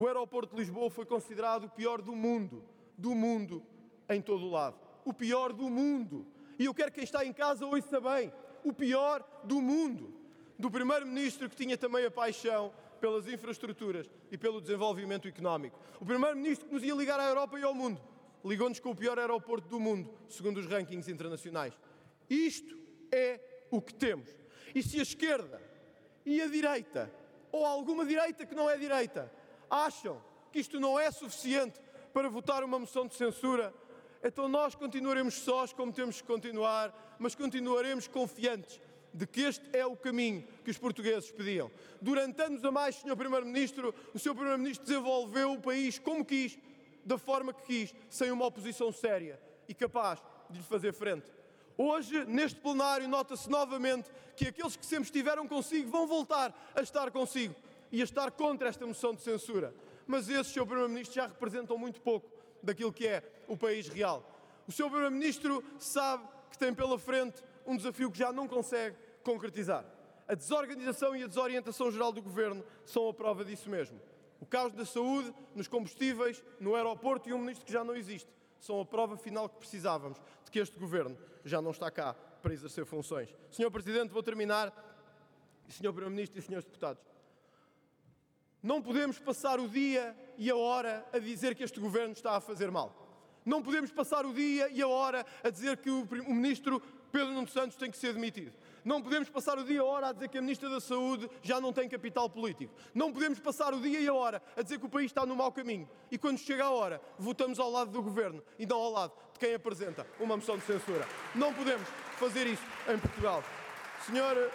O aeroporto de Lisboa foi considerado o pior do mundo em todo o lado. O pior do mundo. E eu quero que quem está em casa ouça bem. O pior do mundo. Do primeiro-ministro que tinha também a paixão pelas infraestruturas e pelo desenvolvimento económico. O primeiro-ministro que nos ia ligar à Europa e ao mundo. Ligou-nos com o pior aeroporto do mundo, segundo os rankings internacionais. Isto é o que temos. E se a esquerda e a direita, ou alguma direita que não é direita, acham que isto não é suficiente para votar uma moção de censura, então nós continuaremos sós como temos que continuar, mas continuaremos confiantes de que este é o caminho que os portugueses pediam. Durante anos a mais, Sr. Primeiro-Ministro, o Sr. Primeiro-Ministro desenvolveu o país como quis, da forma que quis, sem uma oposição séria e capaz de lhe fazer frente. Hoje, neste plenário, nota-se novamente que aqueles que sempre estiveram consigo vão voltar a estar consigo e a estar contra esta moção de censura. Mas esses, Sr. Primeiro-Ministro, já representam muito pouco daquilo que é o país real. O Sr. Primeiro-Ministro sabe que tem pela frente um desafio que já não consegue concretizar. A desorganização e a desorientação geral do Governo são a prova disso mesmo. O caos da saúde, nos combustíveis, no aeroporto e um ministro que já não existe são a prova final que precisávamos de que este Governo já não está cá para exercer funções. Sr. Presidente, vou terminar. Sr. Primeiro-Ministro e Srs. Deputados, não podemos passar o dia e a hora a dizer que este Governo está a fazer mal. Não podemos passar o dia e a hora a dizer que o Ministro Pedro Nuno Santos tem que ser demitido. Não podemos passar o dia e a hora a dizer que a Ministra da Saúde já não tem capital político. Não podemos passar o dia e a hora a dizer que o país está no mau caminho. E quando chega a hora, votamos ao lado do Governo e não ao lado de quem apresenta uma moção de censura. Não podemos fazer isso em Portugal. Sr.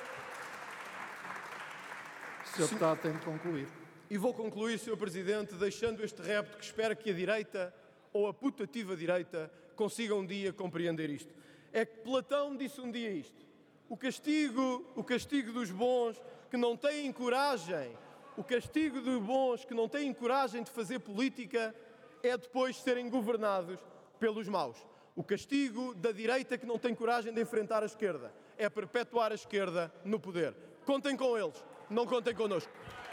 Deputado tem de concluir. E vou concluir, Sr. Presidente, deixando este repto que espera que a direita, ou a putativa direita, consiga um dia compreender isto. É que Platão disse um dia isto. O castigo dos bons que não têm coragem, o castigo dos bons que não têm coragem de fazer política é depois serem governados pelos maus. O castigo da direita que não tem coragem de enfrentar a esquerda é perpetuar a esquerda no poder. Contem com eles, não contem connosco.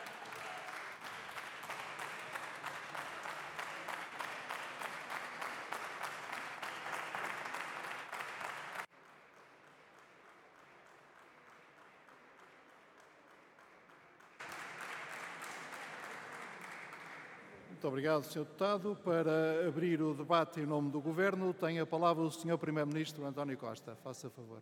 Muito obrigado, Sr. Deputado. Para abrir o debate em nome do Governo, tem a palavra o Sr. Primeiro-Ministro António Costa. Faça favor.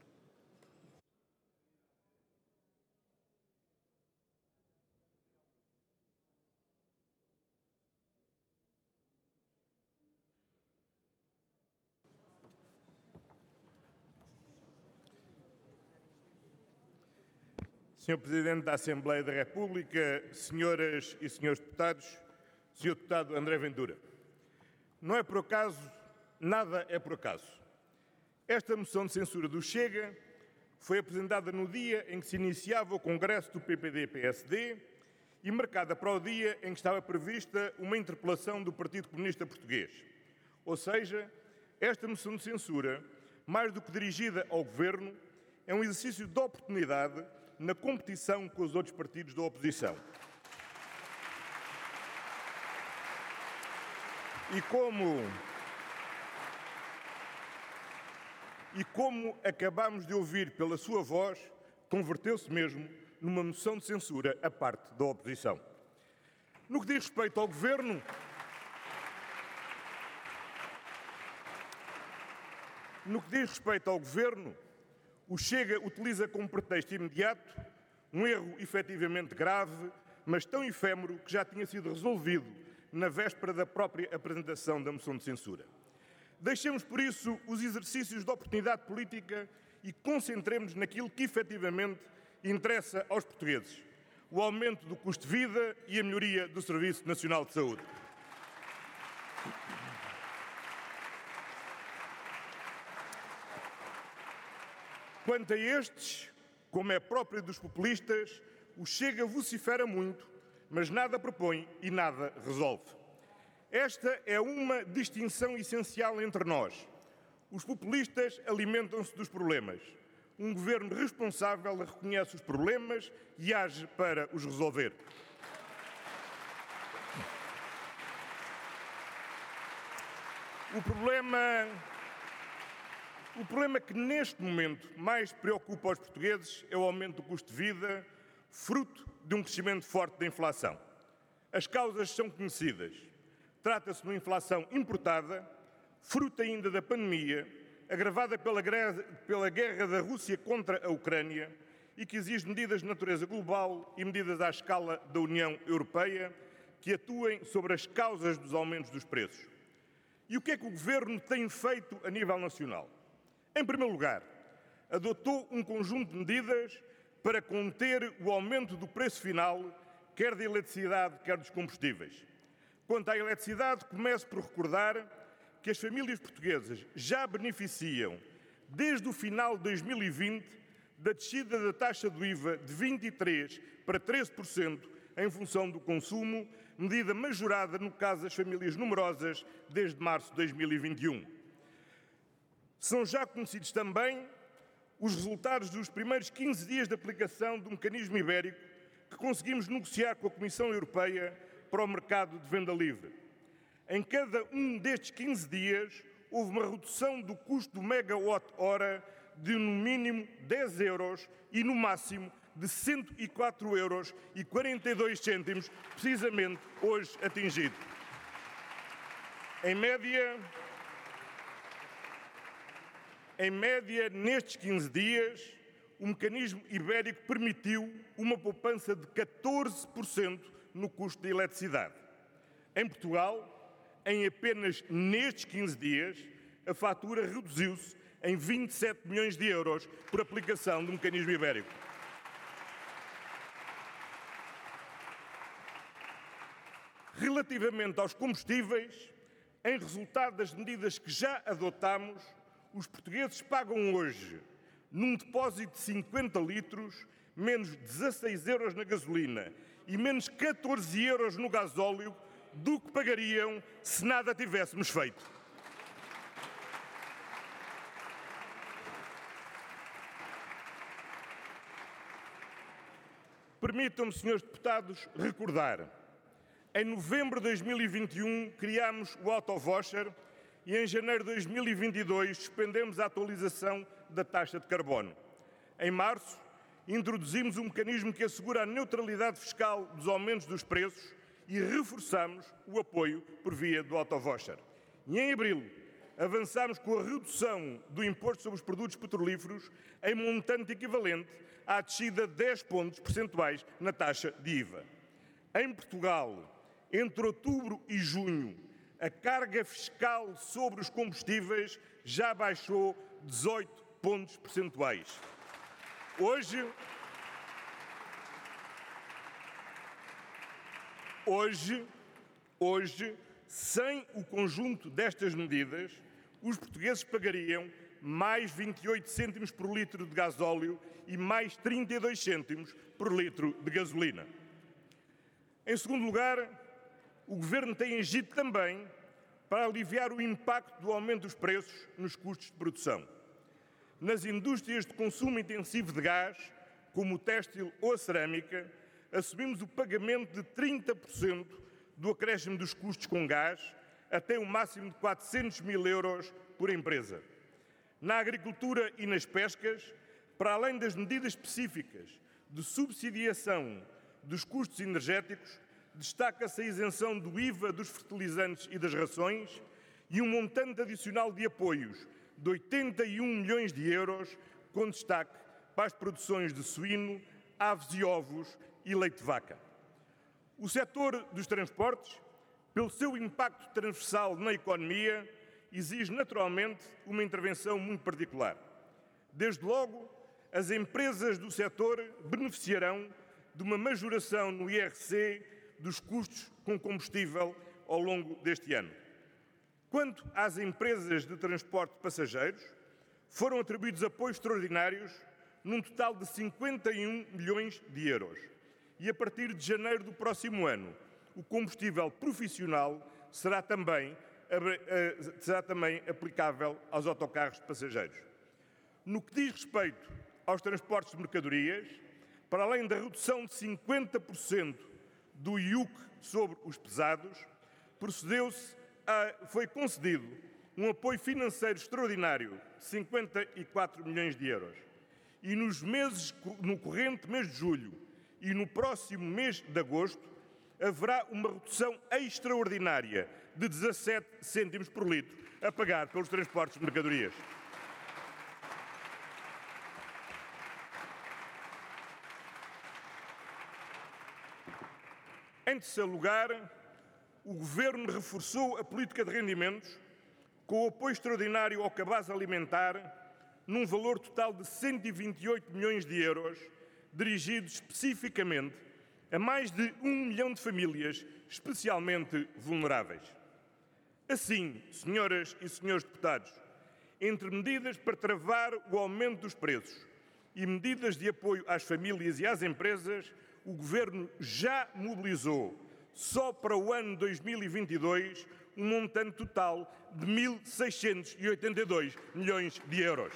Sr. Presidente da Assembleia da República, senhoras e senhores deputados, Sr. Deputado André Ventura, não é por acaso, nada é por acaso. Esta moção de censura do Chega foi apresentada no dia em que se iniciava o Congresso do PPD-PSD e marcada para o dia em que estava prevista uma interpelação do Partido Comunista Português. Ou seja, esta moção de censura, mais do que dirigida ao Governo, é um exercício de oportunidade na competição com os outros partidos da oposição. E como acabámos de ouvir pela sua voz, converteu-se mesmo numa moção de censura à parte da oposição. No que diz respeito ao Governo, o Chega utiliza como pretexto imediato um erro efetivamente grave, mas tão efêmero que já tinha sido resolvido na véspera da própria apresentação da moção de censura. Deixemos, por isso, os exercícios de oportunidade política e concentremos naquilo que efetivamente interessa aos portugueses: o aumento do custo de vida e a melhoria do Serviço Nacional de Saúde. Quanto a estes, como é próprio dos populistas, o Chega vocifera muito, mas nada propõe e nada resolve. Esta é uma distinção essencial entre nós. Os populistas alimentam-se dos problemas. Um governo responsável reconhece os problemas e age para os resolver. O problema que neste momento mais preocupa os portugueses é o aumento do custo de vida, fruto de um crescimento forte da inflação. As causas são conhecidas. Trata-se de uma inflação importada, fruto ainda da pandemia, agravada pela guerra da Rússia contra a Ucrânia e que exige medidas de natureza global e medidas à escala da União Europeia que atuem sobre as causas dos aumentos dos preços. E o que é que o Governo tem feito a nível nacional? Em primeiro lugar, adotou um conjunto de medidas para conter o aumento do preço final, quer da eletricidade, quer dos combustíveis. Quanto à eletricidade, começo por recordar que as famílias portuguesas já beneficiam, desde o final de 2020, da descida da taxa do IVA de 23% para 13% em função do consumo, medida majorada no caso das famílias numerosas desde março de 2021. São já conhecidos também os resultados dos primeiros 15 dias de aplicação do mecanismo ibérico que conseguimos negociar com a Comissão Europeia para o mercado de venda livre. Em cada um destes 15 dias, houve uma redução do custo do megawatt-hora de no mínimo 10 euros e no máximo de 104 euros e 42 cêntimos, precisamente hoje atingido. Em média, nestes 15 dias, o mecanismo ibérico permitiu uma poupança de 14% no custo da eletricidade. Em Portugal, em apenas nestes 15 dias, a fatura reduziu-se em 27 milhões de euros por aplicação do mecanismo ibérico. Relativamente aos combustíveis, em resultado das medidas que já adotámos, os portugueses pagam hoje, num depósito de 50 litros, menos 16 euros na gasolina e menos 14 euros no gasóleo do que pagariam se nada tivéssemos feito. Permitam-me, senhores deputados, recordar. Em novembro de 2021 criámos o autovoucher e em janeiro de 2022 suspendemos a atualização da taxa de carbono. Em março, introduzimos um mecanismo que assegura a neutralidade fiscal dos aumentos dos preços e reforçamos o apoio por via do autovoucher. E em abril, avançámos com a redução do imposto sobre os produtos petrolíferos em montante equivalente à descida de 10 pontos percentuais na taxa de IVA. Em Portugal, entre outubro e junho, a carga fiscal sobre os combustíveis já baixou 18 pontos percentuais. Hoje, sem o conjunto destas medidas, os portugueses pagariam mais 28 cêntimos por litro de gasóleo e mais 32 cêntimos por litro de gasolina. Em segundo lugar, o Governo tem agido também para aliviar o impacto do aumento dos preços nos custos de produção. Nas indústrias de consumo intensivo de gás, como o têxtil ou a cerâmica, assumimos o pagamento de 30% do acréscimo dos custos com gás, até um máximo de 400 mil euros por empresa. Na agricultura e nas pescas, para além das medidas específicas de subsidiação dos custos energéticos, destaca-se a isenção do IVA dos fertilizantes e das rações e um montante adicional de apoios de 81 milhões de euros, com destaque para as produções de suíno, aves e ovos e leite de vaca. O setor dos transportes, pelo seu impacto transversal na economia, exige naturalmente uma intervenção muito particular. Desde logo, as empresas do setor beneficiarão de uma majoração no IRC dos custos com combustível ao longo deste ano. Quanto às empresas de transporte de passageiros, foram atribuídos apoios extraordinários num total de 51 milhões de euros. E a partir de janeiro do próximo ano, o combustível profissional será também aplicável aos autocarros de passageiros. No que diz respeito aos transportes de mercadorias, para além da redução de 50% do IUC sobre os pesados, foi concedido um apoio financeiro extraordinário de 54 milhões de euros. E no corrente mês de julho e no próximo mês de agosto, haverá uma redução extraordinária de 17 cêntimos por litro a pagar pelos transportes de mercadorias. Em terceiro lugar, o Governo reforçou a política de rendimentos com o apoio extraordinário ao cabaz alimentar num valor total de 128 milhões de euros, dirigidos especificamente a mais de 1 milhão de famílias especialmente vulneráveis. Assim, senhoras e senhores deputados, entre medidas para travar o aumento dos preços e medidas de apoio às famílias e às empresas, o Governo já mobilizou, só para o ano 2022, um montante total de 1.682 milhões de euros.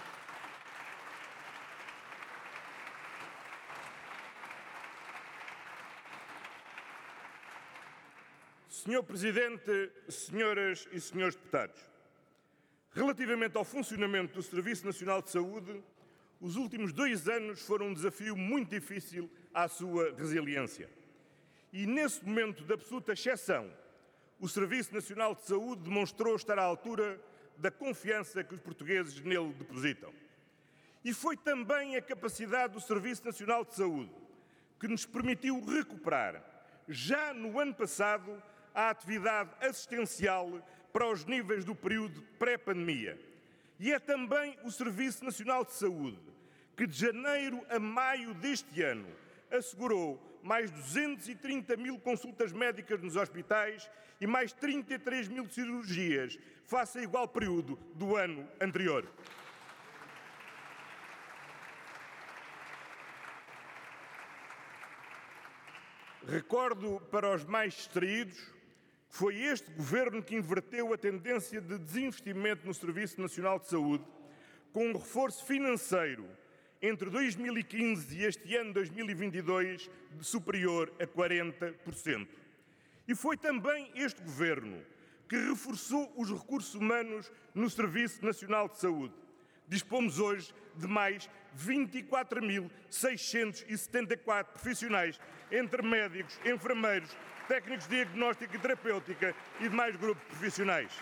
Senhor Presidente, senhoras e senhores deputados, relativamente ao funcionamento do Serviço Nacional de Saúde, os últimos 2 anos foram um desafio muito difícil à sua resiliência. E nesse momento de absoluta exceção, o Serviço Nacional de Saúde demonstrou estar à altura da confiança que os portugueses nele depositam. E foi também a capacidade do Serviço Nacional de Saúde que nos permitiu recuperar, já no ano passado, a atividade assistencial para os níveis do período pré-pandemia. E é também o Serviço Nacional de Saúde que, de janeiro a maio deste ano, assegurou mais 230 mil consultas médicas nos hospitais e mais 33 mil cirurgias, face a igual período do ano anterior. Recordo para os mais distraídos que foi este Governo que inverteu a tendência de desinvestimento no Serviço Nacional de Saúde, com um reforço financeiro entre 2015 e este ano 2022 de superior a 40%. E foi também este Governo que reforçou os recursos humanos no Serviço Nacional de Saúde. Dispomos hoje de mais 24.674 profissionais, entre médicos, enfermeiros, técnicos de diagnóstico e terapêutica e demais grupos profissionais.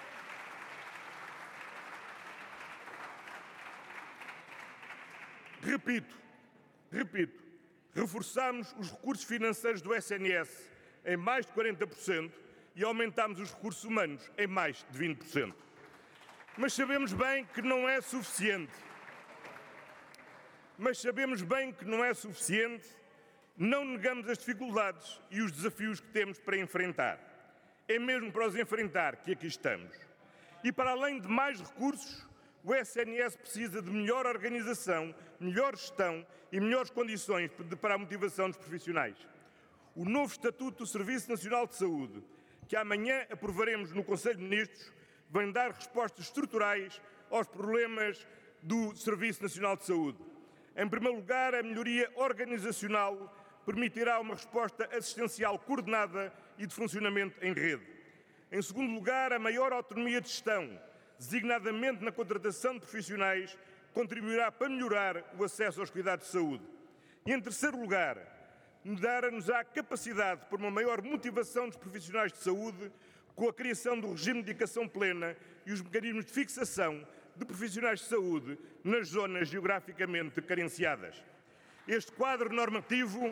Repito, reforçámos os recursos financeiros do SNS em mais de 40% e aumentámos os recursos humanos em mais de 20%. Mas sabemos bem que não é suficiente. Não negamos as dificuldades e os desafios que temos para enfrentar. É mesmo para os enfrentar que aqui estamos. E para além de mais recursos, o SNS precisa de melhor organização, melhor gestão e melhores condições para a motivação dos profissionais. O novo Estatuto do Serviço Nacional de Saúde, que amanhã aprovaremos no Conselho de Ministros, vem dar respostas estruturais aos problemas do Serviço Nacional de Saúde. Em primeiro lugar, a melhoria organizacional permitirá uma resposta assistencial coordenada e de funcionamento em rede. Em segundo lugar, a maior autonomia de gestão, designadamente na contratação de profissionais, contribuirá para melhorar o acesso aos cuidados de saúde. E, em terceiro lugar, dar-nos a capacidade para uma maior motivação dos profissionais de saúde com a criação do regime de dedicação plena e os mecanismos de fixação de profissionais de saúde nas zonas geograficamente carenciadas. Este quadro normativo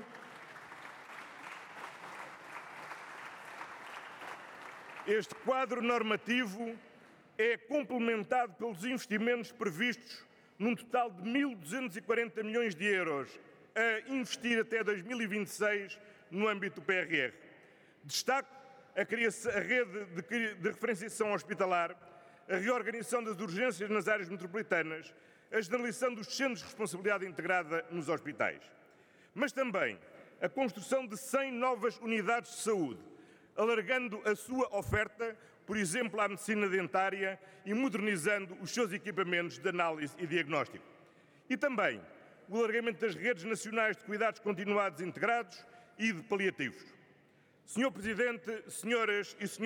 é complementado pelos investimentos previstos num total de 1.240 milhões de euros a investir até 2026 no âmbito do PRR. Destaco a rede de referenciação hospitalar, a reorganização das urgências nas áreas metropolitanas, a generalização dos centros de responsabilidade integrada nos hospitais. Mas também a construção de 100 novas unidades de saúde, alargando a sua oferta, por exemplo, à medicina dentária e modernizando os seus equipamentos de análise e diagnóstico. E também o alargamento das redes nacionais de cuidados continuados integrados e de paliativos. Senhor Presidente, senhoras e senhores